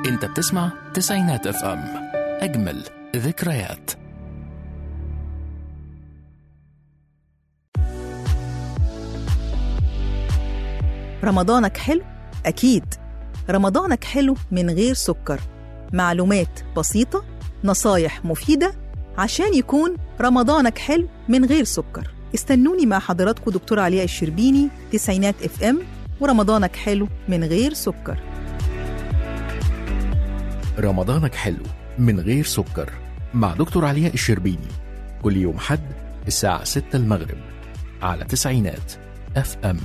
انت بتسمع تسعينات اف ام، اجمل ذكريات. رمضانك حلو؟ أكيد رمضانك حلو من غير سكر. معلومات بسيطة، نصايح مفيدة عشان يكون رمضانك حلو من غير سكر. استنوني مع حضراتكم دكتور علياء الشربيني، تسعينات اف ام، ورمضانك حلو من غير سكر. رمضانك حلو من غير سكر مع دكتور علياء الشربيني، كل يوم حد الساعة 6 المغرب على تسعينات اف ام.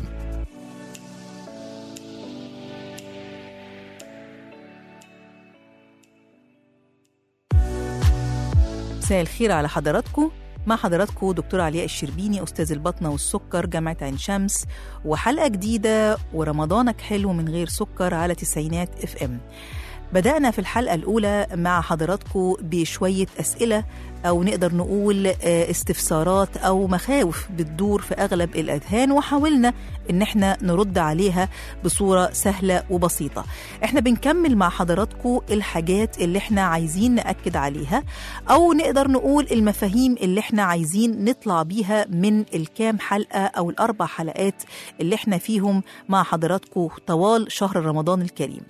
مساء الخير على حضراتكم. مع حضراتكم دكتور علياء الشربيني، أستاذ البطنة والسكر، جامعة عين شمس، وحلقة جديدة ورمضانك حلو من غير سكر على تسعينات اف ام. بدأنا في الحلقة الأولى مع حضراتكم بشوية أسئلة أو نقدر نقول استفسارات أو مخاوف بتدور في أغلب الأذهان، وحاولنا إن احنا نرد عليها بصورة سهلة وبسيطة. احنا بنكمل مع حضراتكم الحاجات اللي احنا عايزين نأكد عليها، أو نقدر نقول المفاهيم اللي احنا عايزين نطلع بيها من الكام حلقة أو الأربع حلقات اللي احنا فيهم مع حضراتكم طوال شهر رمضان الكريم.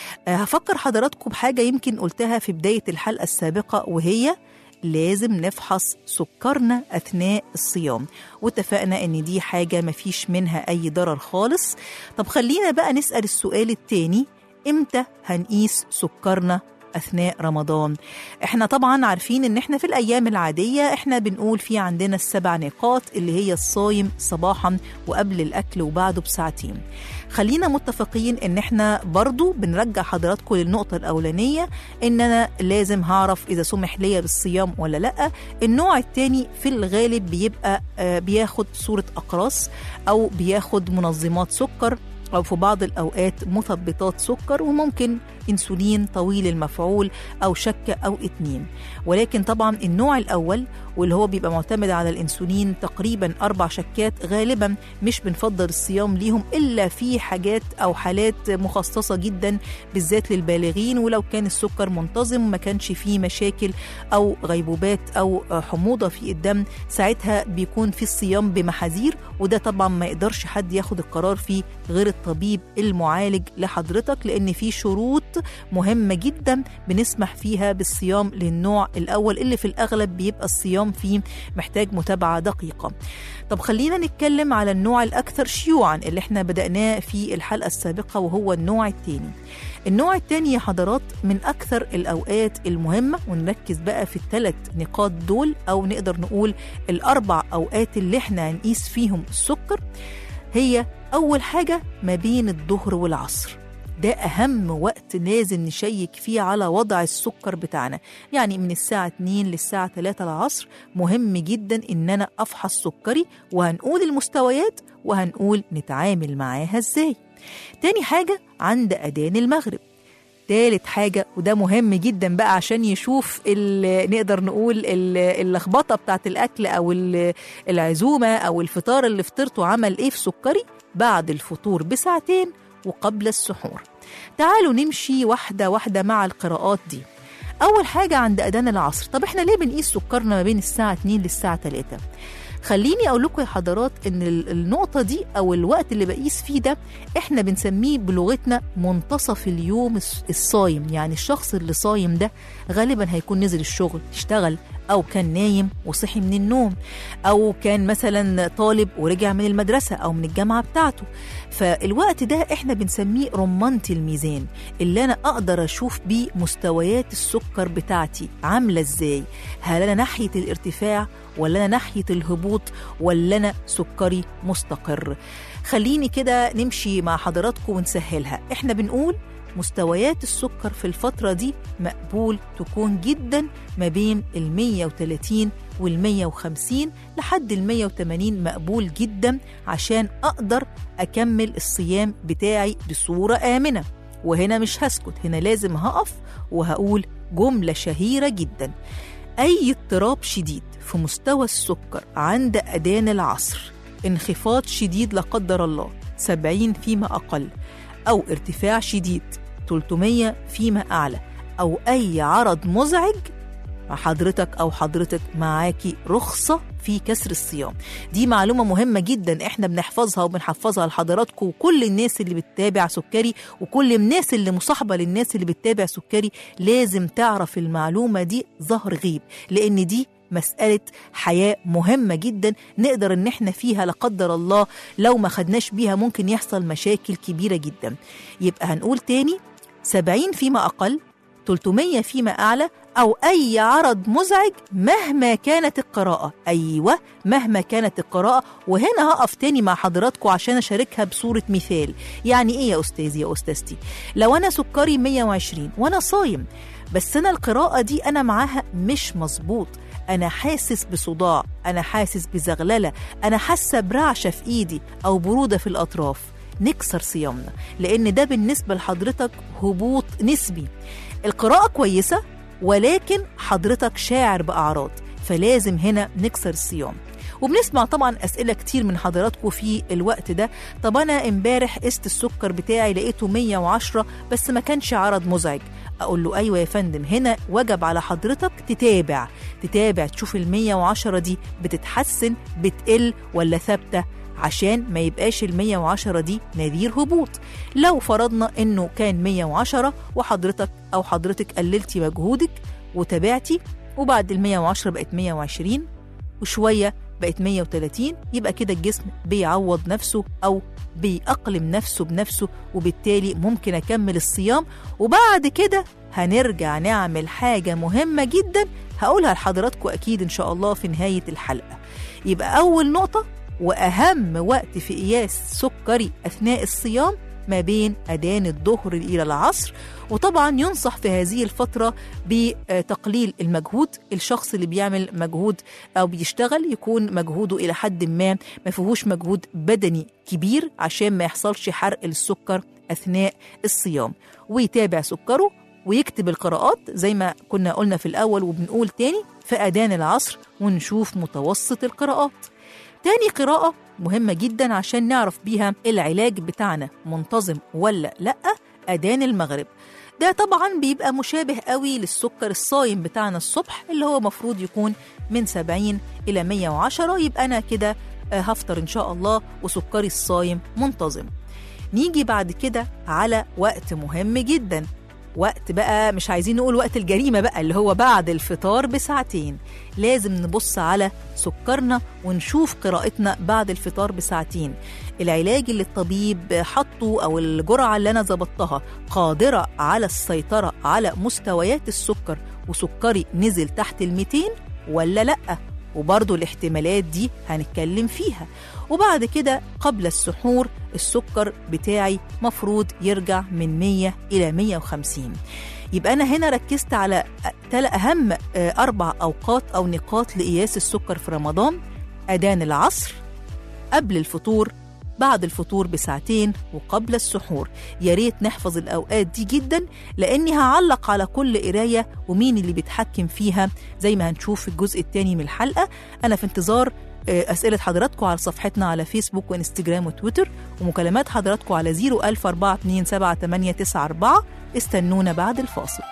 هفكر حضراتكم بحاجة يمكن قلتها في بداية الحلقة السابقة، وهي لازم نفحص سكرنا أثناء الصيام، واتفقنا إن دي حاجة مفيش منها أي ضرر خالص. طب خلينا بقى نسأل السؤال التاني، إمتى هنقيس سكرنا أثناء رمضان؟ احنا طبعا عارفين ان احنا في الأيام العادية احنا بنقول في عندنا 7 نقاط اللي هي الصايم صباحا وقبل الأكل وبعده بساعتين. خلينا متفقين ان احنا برضو بنرجع حضراتكم للنقطة الأولانية، ان انا لازم هعرف اذا سمح ليا بالصيام ولا لأ. النوع التاني في الغالب بيبقى بياخد صورة أقراص او بياخد منظمات سكر، أو في بعض الأوقات مثبطات سكر، وممكن إنسولين طويل المفعول أو شكة أو 2. ولكن طبعا النوع الأول واللي هو بيبقى معتمد على الإنسولين تقريبا 4 شكات، غالبا مش بنفضل الصيام ليهم إلا في حاجات أو حالات مخصصة جدا بالذات للبالغين، ولو كان السكر منتظم ما كانش فيه مشاكل أو غيبوبات أو حموضة في الدم، ساعتها بيكون في الصيام بمحاذير. وده طبعا ما يقدرش حد ياخد القرار فيه غير الطبيب المعالج لحضرتك، لأن في شروط مهمة جدا بنسمح فيها بالصيام للنوع الأول اللي في الأغلب بيبقى الصيام فيه محتاج متابعة دقيقة. طب خلينا نتكلم على النوع الأكثر شيوعا اللي احنا بدأناه في الحلقة السابقة، وهو النوع الثاني. النوع الثاني يا حضرات من أكثر الأوقات المهمة، ونركز بقى في ال3 نقاط دول، أو نقدر نقول ال4 أوقات اللي احنا هنقيس فيهم السكر. هي أول حاجة ما بين الظهر والعصر، ده أهم وقت لازم نشيك فيه على وضع السكر بتاعنا. يعني من الساعة 2 للساعة 3 العصر مهم جدا إن أنا أفحص سكري، وهنقول المستويات وهنقول نتعامل معاها إزاي. تاني حاجة عند أذان المغرب. تالت حاجة، وده مهم جدا بقى عشان يشوف نقدر نقول اللخبطة بتاعت الأكل أو العزومة أو الفطار اللي فطرته عمل إيه في سكري، بعد الفطور بساعتين وقبل السحور. تعالوا نمشي واحدة واحدة مع القراءات دي. أول حاجة عند أذان العصر. طب إحنا ليه بنقيس سكرنا ما بين الساعة 2 للساعة 3؟ خليني أقول لكم يا حضرات إن النقطة دي أو الوقت اللي بقيس فيه ده إحنا بنسميه بلغتنا منتصف اليوم الصايم. يعني الشخص اللي صايم ده غالبا هيكون نزل الشغل اشتغل، أو كان نايم وصحي من النوم، أو كان مثلا طالب ورجع من المدرسة أو من الجامعة بتاعته. فالوقت ده إحنا بنسميه رمانة الميزان، اللي أنا أقدر أشوف بيه مستويات السكر بتاعتي عاملة إزاي. هل أنا ناحية الارتفاع ولا أنا ناحية الهبوط ولا أنا سكري مستقر؟ خليني كده نمشي مع حضراتكم ونسهلها. إحنا بنقول مستويات السكر في الفترة دي مقبول تكون جدا ما بين 130 وال150 لحد 180 مقبول جدا، عشان أقدر أكمل الصيام بتاعي بصورة آمنة. وهنا مش هسكت، هنا لازم هقف وهقول جملة شهيرة جدا: أي اضطراب شديد في مستوى السكر عند أذان العصر، انخفاض شديد لا قدر الله 70 فيما أقل، أو ارتفاع شديد 300 فيما أعلى أو أي عرض مزعج، حضرتك أو حضرتك معاكي رخصة في كسر الصيام. دي معلومة مهمة جدا احنا بنحفظها وبنحفظها لحضراتكم وكل الناس اللي بتتابع سكري وكل الناس اللي مصاحبة للناس اللي بتتابع سكري لازم تعرف المعلومة دي ظهر غيب، لأن دي مسألة حياة مهمة جدا نقدر ان احنا فيها لا قدر الله لو ما خدناش بيها ممكن يحصل مشاكل كبيرة جدا. يبقى هنقول تاني 70 فيما أقل، 300 فيما أعلى أو أي عرض مزعج مهما كانت القراءة. أيوة مهما كانت القراءة. وهنا هقف تاني مع حضراتكم عشان أشاركها بصورة مثال. يعني إيه يا أستاذي يا أستاذتي؟ لو أنا سكري 120 وأنا صايم بس أنا القراءة دي أنا معاها مش مظبوط، أنا حاسس بصداع، أنا حاسس بزغللة، أنا حاسة برعشة في إيدي أو برودة في الأطراف، نكسر صيامنا، لأن ده بالنسبة لحضرتك هبوط نسبي. القراءة كويسة ولكن حضرتك شاعر بأعراض، فلازم هنا نكسر الصيام. وبنسمع طبعا أسئلة كتير من حضراتكم في الوقت ده، طب أنا امبارح قست السكر بتاعي لقيته 110 بس ما كانش عرض مزعج. أقول له أيوة يا فندم، هنا وجب على حضرتك تتابع تشوف 110 دي بتتحسن بتقل ولا ثابتة، عشان ما يبقاش 110 دي نذير هبوط. لو فرضنا انه كان 110 وحضرتك او حضرتك قللتي مجهودك وتابعتي وبعد 110 بقت 120 وشوية بقت 130، يبقى كده الجسم بيعوض نفسه او بيأقلم نفسه بنفسه، وبالتالي ممكن اكمل الصيام. وبعد كده هنرجع نعمل حاجة مهمة جدا هقولها لحضراتكم اكيد ان شاء الله في نهاية الحلقة. يبقى اول نقطة وأهم وقت في قياس سكري أثناء الصيام ما بين أذان الظهر إلى العصر. وطبعا ينصح في هذه الفترة بتقليل المجهود. الشخص اللي بيعمل مجهود أو بيشتغل يكون مجهوده إلى حد ما فيهوش مجهود بدني كبير عشان ما يحصلش حرق للسكر أثناء الصيام، ويتابع سكره ويكتب القراءات زي ما كنا قلنا في الأول وبنقول تاني في أذان العصر ونشوف متوسط القراءات. تاني قراءة مهمة جدا عشان نعرف بيها العلاج بتاعنا منتظم ولا لأ، أذان المغرب. ده طبعا بيبقى مشابه قوي للسكر الصايم بتاعنا الصبح اللي هو مفروض يكون من 70 إلى 110. يبقى أنا كده هفطر إن شاء الله وسكري الصايم منتظم. نيجي بعد كده على وقت مهم جدا، وقت بقى مش عايزين نقول وقت الجريمة بقى، اللي هو بعد الفطار بساعتين. لازم نبص على سكرنا ونشوف قراءتنا بعد الفطار بساعتين. العلاج اللي الطبيب حطه أو الجرعة اللي أنا زبطتها قادرة على السيطرة على مستويات السكر وسكري نزل تحت 200 ولا لأ، وبرضو الاحتمالات دي هنتكلم فيها. وبعد كده قبل السحور السكر بتاعي مفروض يرجع من 100 إلى 150. يبقى أنا هنا ركزت على أهم 4 أوقات أو نقاط لقياس السكر في رمضان: أذان العصر، قبل الفطور، بعد الفطور بساعتين، وقبل السحور. يا ريت نحفظ الأوقات دي جدا، لأني هعلق على كل قراية ومين اللي بيتحكم فيها زي ما هنشوف في الجزء الثاني من الحلقة. أنا في انتظار أسئلة حضراتكم على صفحتنا على فيسبوك وإنستجرام وتويتر، ومكالمات حضراتكم على 014278994. استنونا بعد الفاصل.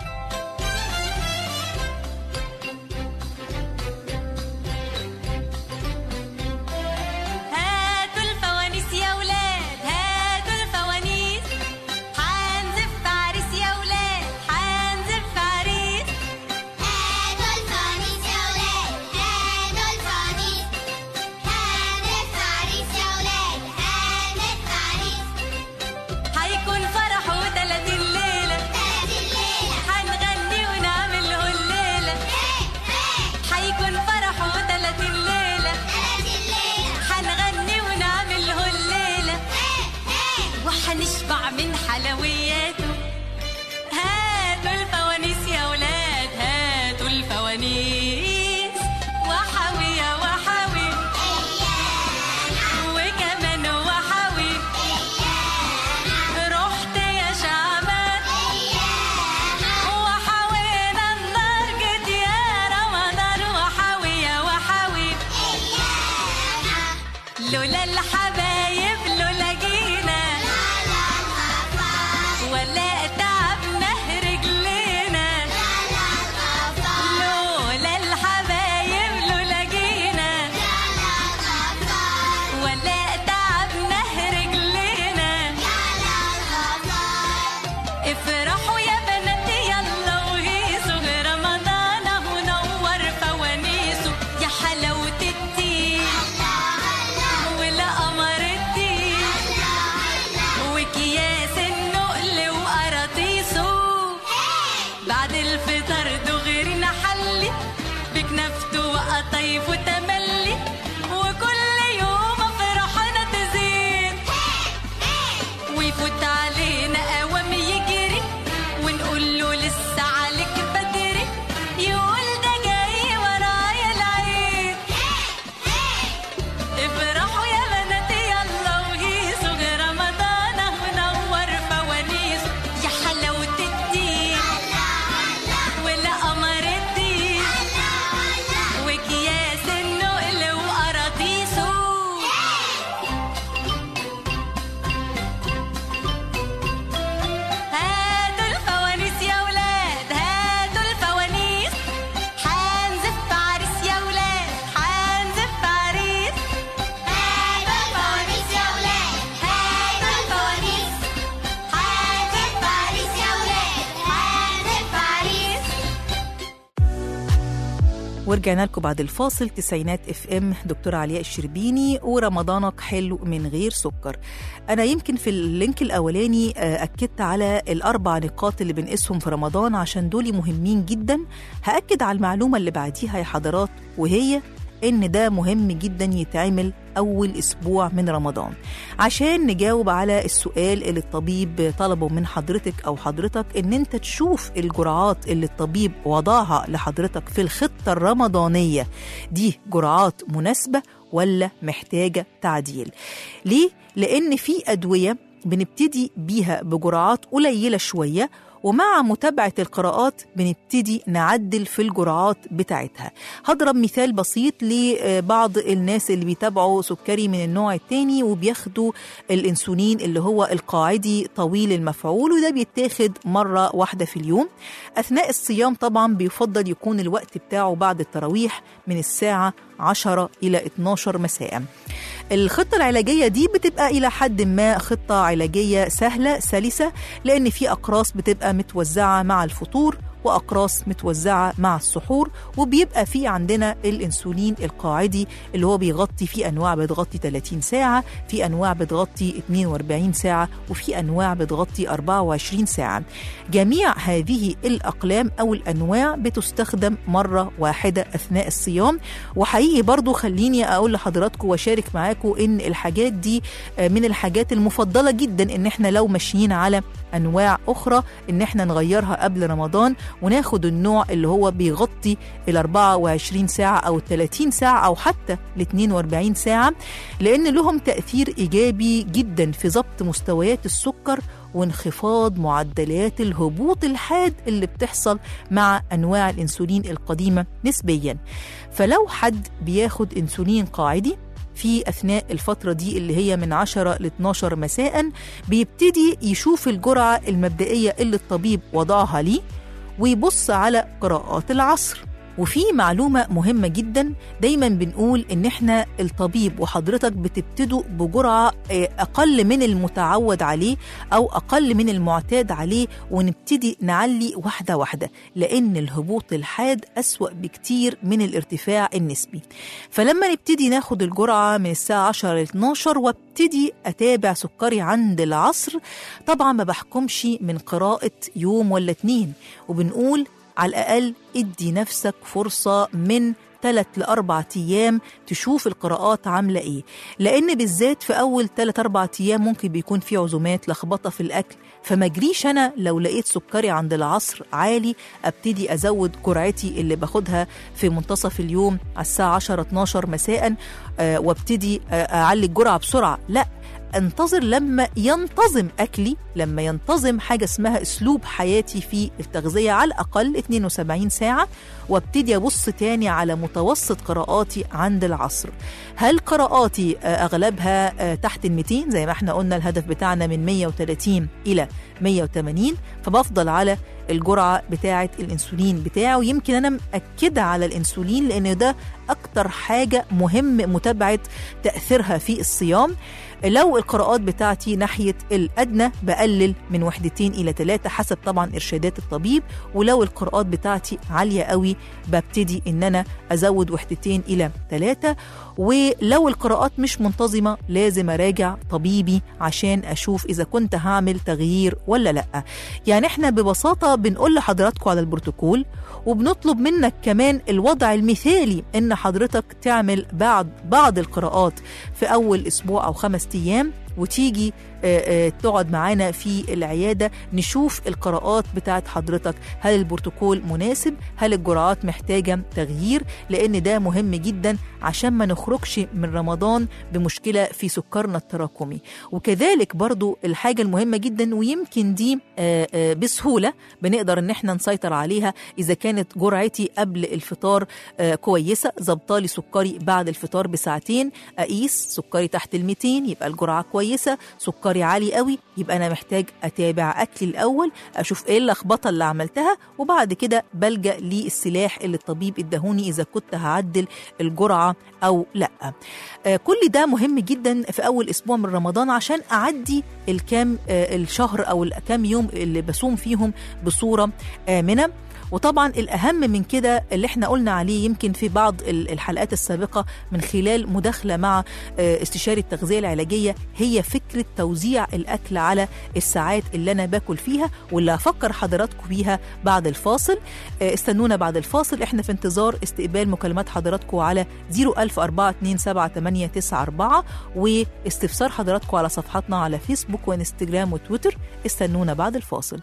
لولا الحبايب لولا جينا ورجعنا لكم بعد الفاصل. تسعينات اف ام، دكتورة علياء الشربيني ورمضانك حلو من غير سكر. أنا يمكن في اللينك الأولاني أكدت على الأربع نقاط اللي بنقيسهم في رمضان عشان دول مهمين جدا. هأكد على المعلومة اللي بعديها يا حضرات، وهي إن ده مهم جدا يتعمل أول أسبوع من رمضان عشان نجاوب على السؤال اللي الطبيب طلبه من حضرتك أو حضرتك، إن أنت تشوف الجرعات اللي الطبيب وضعها لحضرتك في الخطة الرمضانية دي جرعات مناسبة ولا محتاجة تعديل. ليه؟ لأن في أدوية بنبتدي بيها بجرعات قليلة شوية، ومع متابعة القراءات بنبتدي نعدل في الجرعات بتاعتها. هضرب مثال بسيط لبعض الناس اللي بيتابعوا سكري من النوع الثاني وبياخدوا الانسولين اللي هو القاعدي طويل المفعول، وده بيتاخد مرة واحدة في اليوم. أثناء الصيام طبعا بيفضل يكون الوقت بتاعه بعد التراويح من الساعة 10 إلى 12 مساء. الخطة العلاجية دي بتبقى إلى حد ما خطة علاجية سهلة سلسة، لأن في أقراص بتبقى متوزعة مع الفطور وأقراص متوزعة مع السحور، وبيبقى في عندنا الإنسولين القاعدي اللي هو بيغطي، في أنواع بتغطي 30 ساعة، في أنواع بتغطي 42 ساعة، وفي أنواع بتغطي 24 ساعة. جميع هذه الأقلام أو الأنواع بتستخدم مرة واحدة أثناء الصيام. وحقيقي برضو خليني أقول لحضراتكم وشارك معاكم إن الحاجات دي من الحاجات المفضلة جدا، إن إحنا لو ماشيين على أنواع أخرى إن إحنا نغيرها قبل رمضان وناخد النوع اللي هو بيغطي 24 ساعة أو 30 ساعة أو حتى 42 ساعة، لأن لهم تأثير إيجابي جدا في ضبط مستويات السكر وانخفاض معدلات الهبوط الحاد اللي بتحصل مع أنواع الإنسولين القديمة نسبيا. فلو حد بياخد إنسولين قاعدي في أثناء الفترة دي اللي هي من 10 ل 12 مساء، بيبتدي يشوف الجرعة المبدئية اللي الطبيب وضعها ليه ويبص على قراءات العصر. وفي معلومة مهمة جدا، دايما بنقول ان احنا الطبيب وحضرتك بتبتدوا بجرعة اقل من المتعود عليه او اقل من المعتاد عليه، ونبتدي نعلي واحدة واحدة، لان الهبوط الحاد اسوأ بكتير من الارتفاع النسبي. فلما نبتدي ناخد الجرعة من الساعة 10 ل 12 وابتدي اتابع سكري عند العصر، طبعا ما بحكمش من قراءة يوم ولا 2، وبنقول على الأقل ادي نفسك فرصة من 3 ل 4 أيام تشوف القراءات عاملة إيه، لأن بالذات في أول 3-4 أيام ممكن بيكون في عزومات، لخبطة في الأكل، فما جريش أنا لو لقيت سكري عند العصر عالي أبتدي أزود جرعتي اللي باخدها في منتصف اليوم على الساعة 10-12 مساء وابتدي أعلي الجرعة بسرعة. لا، انتظر لما ينتظم أكلي، لما ينتظم حاجة اسمها أسلوب حياتي في التغذية على الأقل 72 ساعة، وابتدي أبص تاني على متوسط قراءاتي عند العصر. هل قراءاتي أغلبها تحت 200 زي ما احنا قلنا الهدف بتاعنا من 130 إلى 180، فبفضل على الجرعة بتاعة الإنسولين بتاعه. يمكن أنا مأكدة على الإنسولين لأن ده أكتر حاجة مهم متابعة تأثيرها في الصيام. لو القراءات بتاعتي ناحية الأدنى بقلل من 2 إلى 3 حسب طبعا إرشادات الطبيب، ولو القراءات بتاعتي عالية قوي ببتدي إن أنا أزود 2 إلى 3، ولو القراءات مش منتظمة لازم أراجع طبيبي عشان أشوف إذا كنت هعمل تغيير ولا لأ. يعني إحنا ببساطة بنقول لحضراتكم على البروتوكول، وبنطلب منك كمان الوضع المثالي إن حضرتك تعمل بعض القراءات في أول أسبوع أو 5 أيام، وتيجي تقعد معانا في العيادة نشوف القراءات بتاعت حضرتك، هل البروتوكول مناسب، هل الجرعات محتاجة تغيير، لأن ده مهم جدا عشان ما نخرجش من رمضان بمشكلة في سكرنا التراكمي. وكذلك برضو الحاجة المهمة جدا، ويمكن دي بسهولة بنقدر ان احنا نسيطر عليها، إذا كانت جرعتي قبل الفطار كويسة، زبطالي سكري بعد الفطار بساعتين، أقيس سكري تحت 200 يبقى الجرعة كويسة، سكري عالي قوي يبقى أنا محتاج أتابع أكلي الأول، أشوف إيه اللخبطة اللي عملتها، وبعد كده بلجأ للسلاح اللي الطبيب ادهوني إذا كنت هعدل الجرعة أو لأ. كل ده مهم جدا في أول أسبوع من رمضان عشان أعدي الكام الشهر أو الكام يوم اللي بصوم فيهم بصورة آمنة. وطبعا الأهم من كده اللي احنا قلنا عليه يمكن في بعض الحلقات السابقة من خلال مداخلة مع استشاري التغذية العلاجية، هي فكرة توزيع الأكل على الساعات اللي أنا باكل فيها، واللي هفكر حضراتكم بيها بعد الفاصل. استنونا بعد الفاصل، احنا في انتظار استقبال مكالمات حضراتكم على 010427894 واستفسار حضراتكم على صفحاتنا على فيسبوك وانستجرام وتويتر. استنونا بعد الفاصل.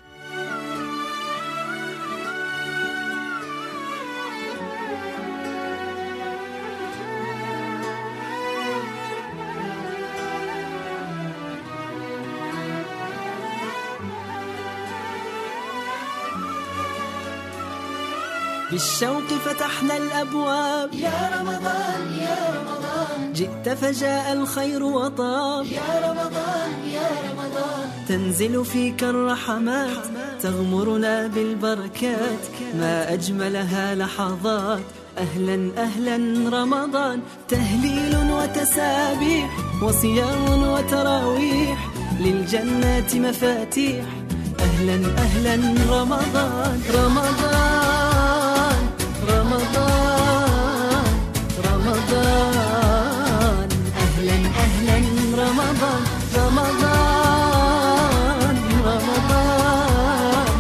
بالشوق فتحنا الأبواب، يا رمضان يا رمضان جئت فجاء الخير وطاب، يا رمضان يا رمضان تنزل فيك الرحمات تغمرنا بالبركات، ما أجملها لحظات. أهلا أهلا رمضان، تهليل وتسابيح وصيام وتراويح، للجنات مفاتيح. أهلا أهلا رمضان رمضان رمضان رمضان، أهلا أهلا رمضان رمضان رمضان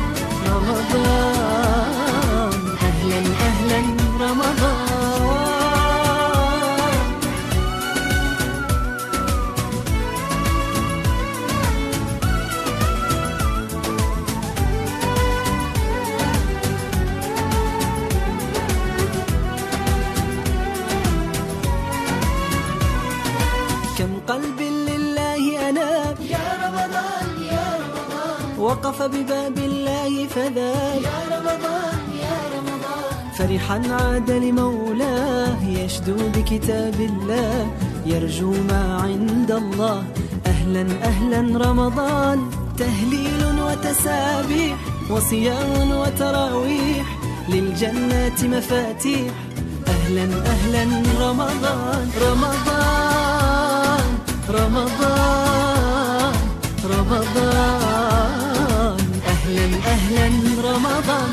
رمضان، أهلا أهلا رمضان. قلب لله أناب، يا رمضان يا رمضان وقف بباب الله فذاب، يا رمضان يا رمضان فرحا عاد لمولاه، يشدو بكتاب الله يرجو ما عند الله. أهلا أهلا رمضان، تهليل وتسابيح وصيام وتراويح، للجنات مفاتيح. أهلا أهلا رمضان رمضان رمضان رمضان، أهلا أهلا رمضان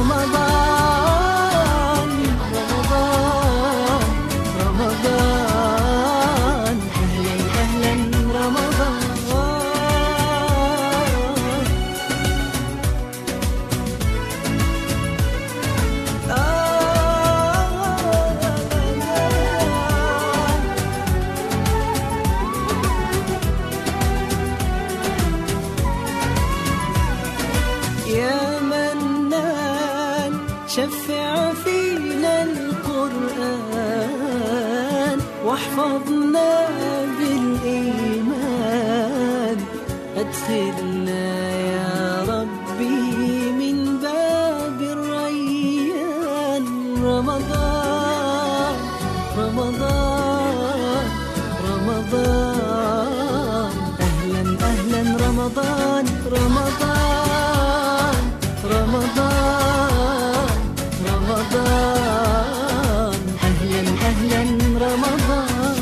رمضان رمضان رمضان، أهلا أهلا رمضان. شفع فينا القرآن واحفظنا بالإيمان، أدخلنا يا ربي من باب الريان. رمضان رمضان رمضان، أهلا أهلا رمضان رمضان رمضان رمضان، أهلا أهلا رمضان.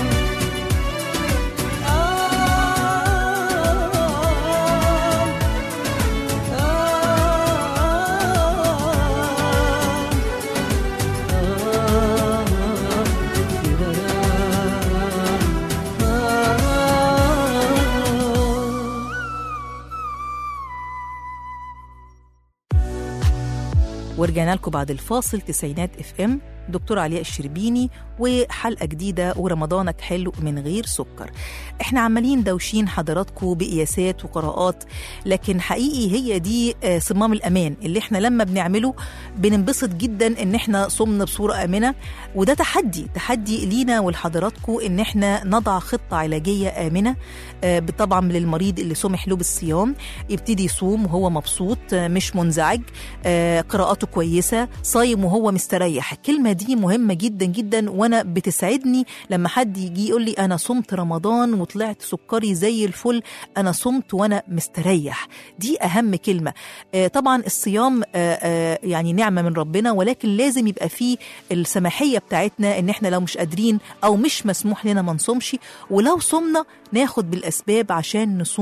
ورجعنا لكم بعد الفاصل. تسعينات اف ام، دكتور علياء الشربيني، وحلقة جديدة ورمضانك حلو من غير سكر. احنا عمالين دوشين حضراتكم بقياسات وقراءات، لكن حقيقي هي دي صمام الأمان اللي احنا لما بنعمله بننبسط جدا ان احنا صمنا بصورة آمنة. وده تحدي لينا ولحضراتكم ان احنا نضع خطة علاجية آمنة، طبعا للمريض اللي سمح له بالصيام يبتدي يصوم وهو مبسوط مش منزعج، قراءاته كويسة، صايم وهو مستريح. الكلمة دي مهمة جدا جدا، وانا بتسعدني لما حد يجي يقول لي انا صمت رمضان وطلعت سكري زي الفل، انا صمت وانا مستريح. دي اهم كلمة. طبعا الصيام يعني نعمة من ربنا، ولكن لازم يبقى فيه السماحية بتاعتنا ان احنا لو مش قادرين او مش مسموح لنا ما نصومش، ولو صمنا ناخد بالاسباب عشان نصوم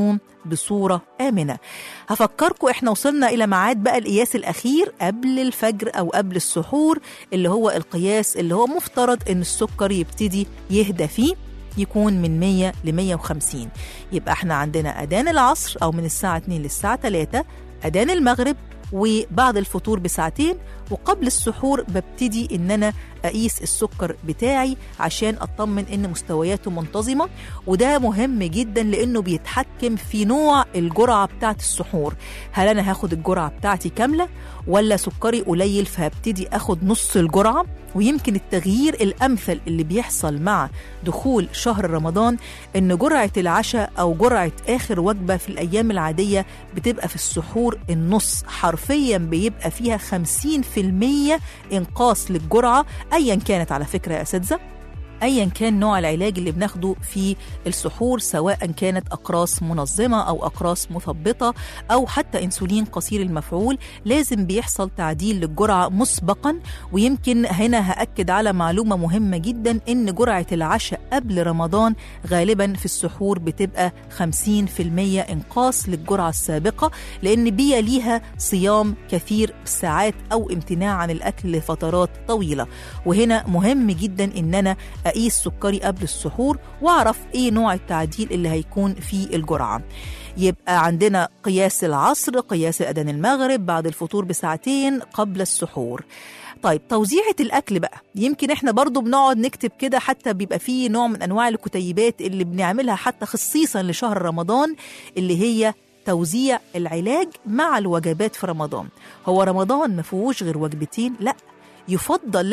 بصورة آمنة. هفكركم احنا وصلنا إلى ميعاد بقى القياس الأخير قبل الفجر أو قبل السحور، اللي هو القياس اللي هو مفترض إن السكر يبتدي يهدى فيه، يكون من 100 ل 150. يبقى احنا عندنا أذان العصر أو من الساعة 2 للساعة 3، أذان المغرب، وبعد الفطور بساعتين، وقبل السحور ببتدي ان انا اقيس السكر بتاعي عشان اطمن ان مستوياته منتظمة. وده مهم جدا لانه بيتحكم في نوع الجرعة بتاعت السحور. هل انا هاخد الجرعة بتاعتي كاملة ولا سكري قليل فهبتدي اخد نص الجرعة؟ ويمكن التغيير الامثل اللي بيحصل مع دخول شهر رمضان ان جرعة العشاء او جرعة اخر وجبة في الايام العادية بتبقى في السحور النص، حرفيا بيبقى فيها 50% انقاص للجرعة ايا كانت على فكرة يا اساتذة، ايا كان نوع العلاج اللي بناخده في السحور، سواء كانت اقراص منظمه او اقراص مثبطه او حتى انسولين قصير المفعول، لازم بيحصل تعديل للجرعه مسبقا. ويمكن هنا هاكد على معلومه مهمه جدا، ان جرعه العشاء قبل رمضان غالبا في السحور بتبقى 50% انقاص للجرعه السابقه، لان بيليها صيام كثير ساعات او امتناع عن الاكل لفترات طويله. وهنا مهم جدا ان انا أقيس سكري قبل السحور وأعرف إيه نوع التعديل اللي هيكون في الجرعة. يبقى عندنا قياس العصر، قياس أذان المغرب، بعد الفطور بساعتين، قبل السحور. طيب توزيعة الأكل بقى، يمكن إحنا برضو بنقعد نكتب كده، حتى بيبقى فيه نوع من أنواع الكتيبات اللي بنعملها حتى خصيصا لشهر رمضان، اللي هي توزيع العلاج مع الوجبات في رمضان. هو رمضان ما فيهوش غير وجبتين؟ لأ، يفضل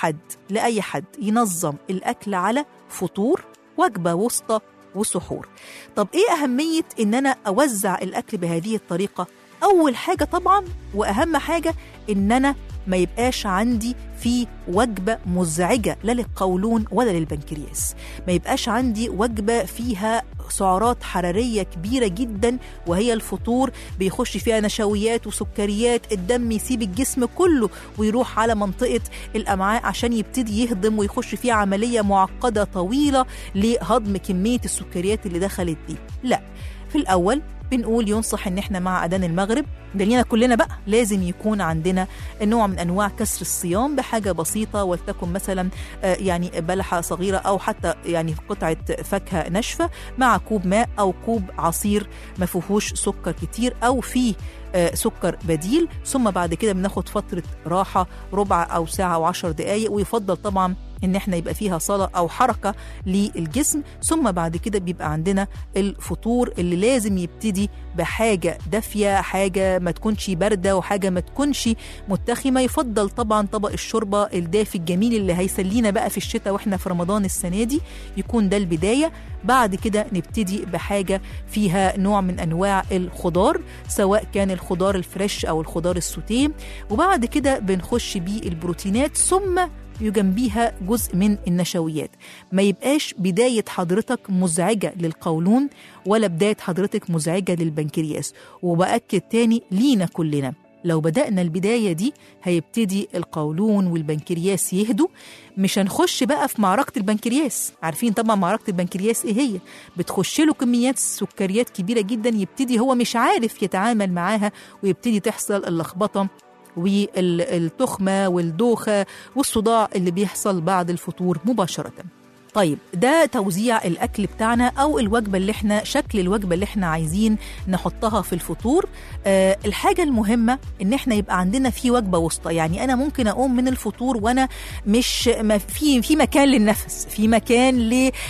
لأي حد ينظم الأكل على فطور، وجبة وسطى، وسحور. طب إيه أهمية إن أنا أوزع الأكل بهذه الطريقة؟ أول حاجة طبعا وأهم حاجة إن أنا ما يبقاش عندي في وجبة مزعجة لا للقولون ولا للبنكرياس، ما يبقاش عندي وجبة فيها سعرات حرارية كبيرة جدا وهي الفطور، بيخش فيها نشويات وسكريات، الدم يسيب الجسم كله ويروح على منطقة الأمعاء عشان يبتدي يهضم ويخش فيها عملية معقدة طويلة لهضم كمية السكريات اللي دخلت دي. لا، في الأول بنقول ينصح ان احنا مع اذان المغرب دلينا كلنا بقى لازم يكون عندنا نوع من انواع كسر الصيام بحاجه بسيطه، ولتكن مثلا يعني بلحه صغيره او حتى يعني قطعه فاكهه ناشفه مع كوب ماء او كوب عصير ما فيهوش سكر كتير او فيه سكر بديل. ثم بعد كده بناخد فتره راحه ربع او ساعه او 10 دقائق، ويفضل طبعا ان احنا يبقى فيها صلاة او حركة للجسم. ثم بعد كده بيبقى عندنا الفطور اللي لازم يبتدي بحاجة دافية، حاجة ما تكونش باردة وحاجة ما تكونش متخمة. يفضل طبعا طبق الشوربة الدافي الجميل اللي هيسلينا بقى في الشتاء واحنا في رمضان السنة دي، يكون ده البداية. بعد كده نبتدي بحاجة فيها نوع من انواع الخضار، سواء كان الخضار الفريش او الخضار السوتيه، وبعد كده بنخش بيه البروتينات، ثم يجنبيها جزء من النشويات. ما يبقاش بداية حضرتك مزعجة للقولون ولا بداية حضرتك مزعجة للبنكرياس. وبأكد تاني لينا كلنا، لو بدأنا البداية دي هيبتدي القولون والبنكرياس يهدوا، مش هنخش بقى في معركة البنكرياس. عارفين طبعا معركة البنكرياس ايه هي؟ بتخش له كميات سكريات كبيرة جدا، يبتدي هو مش عارف يتعامل معاها ويبتدي تحصل اللخبطة والتخمة والدوخة والصداع اللي بيحصل بعد الفطور مباشرة. طيب ده توزيع الأكل بتاعنا أو الوجبة اللي احنا شكل الوجبة اللي احنا عايزين نحطها في الفطور. الحاجة المهمة ان احنا يبقى عندنا في وجبة وسطى. يعني أنا ممكن أقوم من الفطور وأنا مش في مكان للنفس، في مكان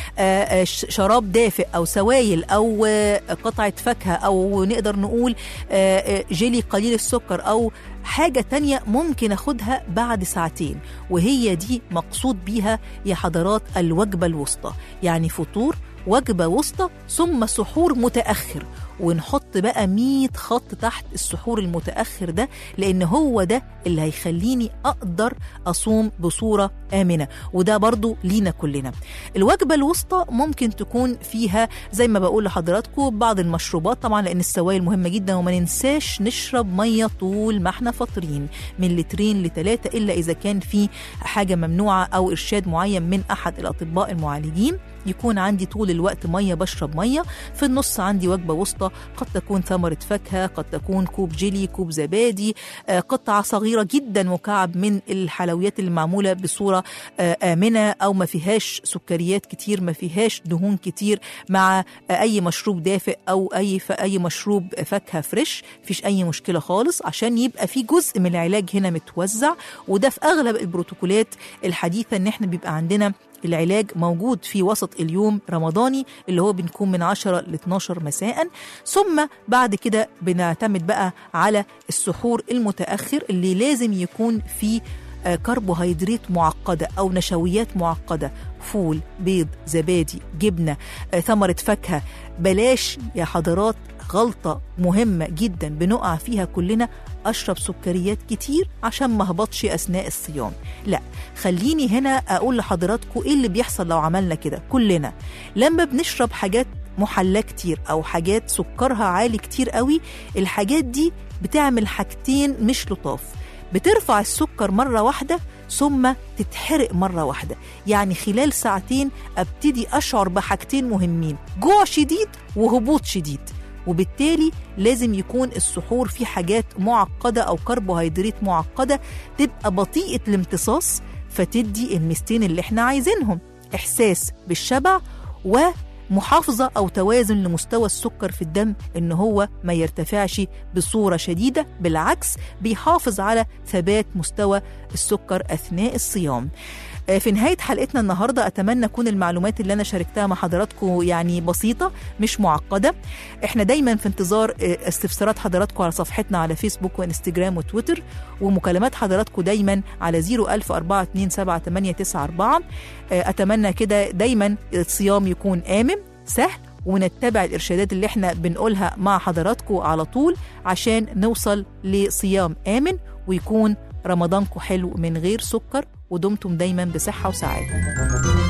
لشراب دافئ أو سوائل أو قطعة فاكهة أو نقدر نقول جيلي قليل السكر أو حاجة تانية ممكن أخدها بعد ساعتين، وهي دي مقصود بيها يا حضرات الوجبة الوسطى. يعني فطور، وجبة وسطى، ثم سحور متأخر. ونحط بقى 100 خط تحت السحور المتأخر ده، لأن هو ده اللي هيخليني أقدر أصوم بصورة آمنة، وده برضو لينا كلنا. الوجبة الوسطى ممكن تكون فيها زي ما بقول لحضراتكم بعض المشروبات طبعا، لأن السوائل مهمة جدا، وما ننساش نشرب مية طول ما احنا فاطرين من 2 ل3، إلا إذا كان في حاجة ممنوعة أو إرشاد معين من أحد الأطباء المعالجين. يكون عندي طول الوقت مية، بشرب مية. في النص عندي وجبة وسطى، قد تكون ثمرة فاكهة، قد تكون كوب جيلي، كوب زبادي، قطعة صغيرة جدا مكعب من الحلويات اللي معمولة بصورة آمنة أو ما فيهاش سكريات كتير، ما فيهاش دهون كتير، مع أي مشروب دافئ أو أي مشروب فاكهة فريش، مفيش أي مشكلة خالص، عشان يبقى في جزء من العلاج هنا متوزع. وده في أغلب البروتوكولات الحديثة إن احنا بيبقى عندنا العلاج موجود في وسط اليوم رمضاني اللي هو بنكون من 10 ل 12 مساء. ثم بعد كده بنعتمد بقى على السحور المتأخر اللي لازم يكون فيه كربوهيدرات معقدة أو نشويات معقدة، فول، بيض، زبادي، جبنة، ثمرة فاكهة. بلاش يا حضرات غلطة مهمة جدا بنقع فيها كلنا، أشرب سكريات كتير عشان ما هبطش أثناء الصيام. لا، خليني هنا أقول لحضراتكم إيه اللي بيحصل لو عملنا كده. كلنا لما بنشرب حاجات محلى كتير أو حاجات سكرها عالي كتير قوي، الحاجات دي بتعمل حاجتين مش لطاف، بترفع السكر مرة واحدة ثم تتحرق مرة واحدة. يعني خلال ساعتين أبتدي أشعر بحاجتين مهمين، جوع شديد وهبوط شديد. وبالتالي لازم يكون السحور فيه حاجات معقدة أو كربوهيدرات معقدة تبقى بطيئة الامتصاص، فتدي المستين اللي احنا عايزينهم، إحساس بالشبع ومحافظة أو توازن لمستوى السكر في الدم، إن هو ما يرتفعش بصورة شديدة، بالعكس بيحافظ على ثبات مستوى السكر أثناء الصيام. في نهاية حلقتنا النهاردة أتمنى أكون المعلومات اللي أنا شاركتها مع حضراتكم يعني بسيطة مش معقدة. احنا دايما في انتظار استفسارات حضراتكم على صفحتنا على فيسبوك وانستجرام وتويتر، ومكالمات حضراتكم دايما على 010427894. أتمنى كده دايما الصيام يكون آمن سهل، ونتبع الإرشادات اللي احنا بنقولها مع حضراتكم على طول عشان نوصل لصيام آمن ويكون رمضانكم حلو من غير سكر، ودمتم دايما بصحة وسعادة.